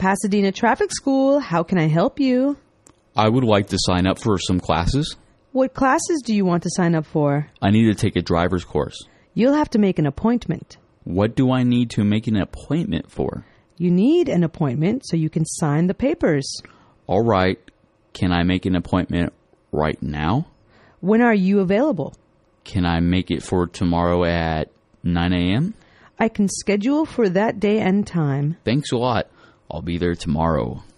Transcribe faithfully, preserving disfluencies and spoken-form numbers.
Pasadena Traffic School. How can I help you? I would like to sign up for some classes. What classes do you want to sign up for? I need to take a driver's course. You'll have to make an appointment. What do I need to make an appointment for? You need an appointment so you can sign the papers. All right. Can I make an appointment right now? When are you available? Can I make it for tomorrow at nine a.m.? I can schedule for that day and time. Thanks a lot. I'll be there tomorrow.